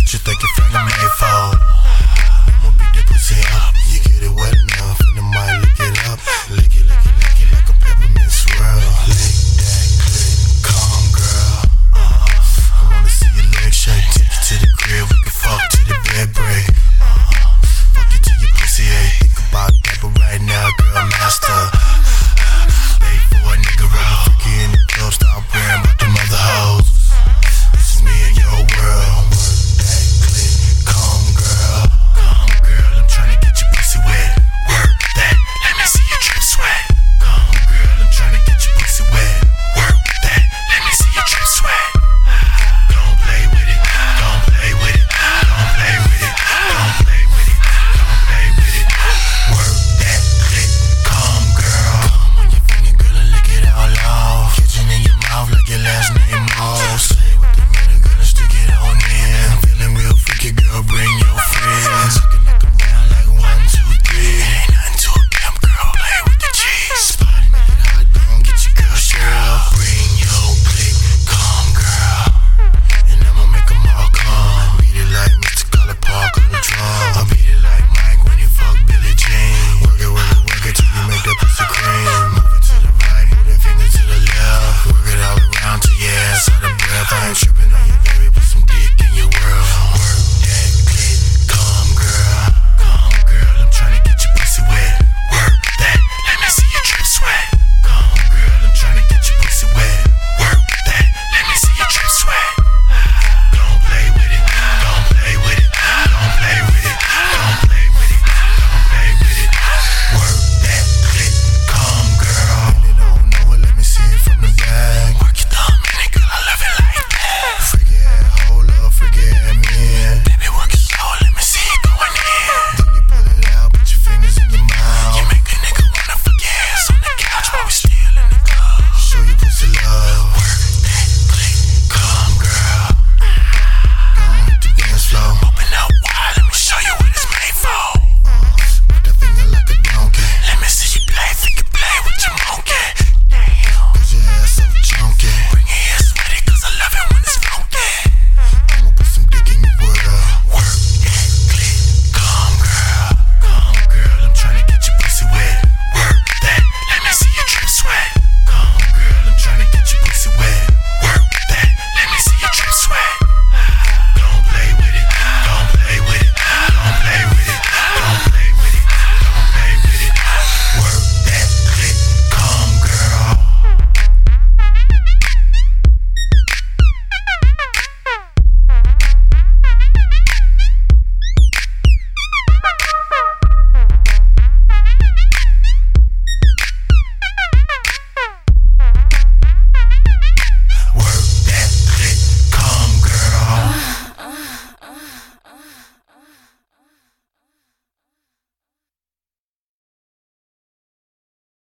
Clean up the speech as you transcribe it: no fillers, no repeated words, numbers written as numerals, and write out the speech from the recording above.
you think your finger may fall. I'ma beat that pussy up. You get it wet enough, and then might lick it up. Lick it like a peppermint swirl. Lick that clit, calm girl. I wanna see your legs shake.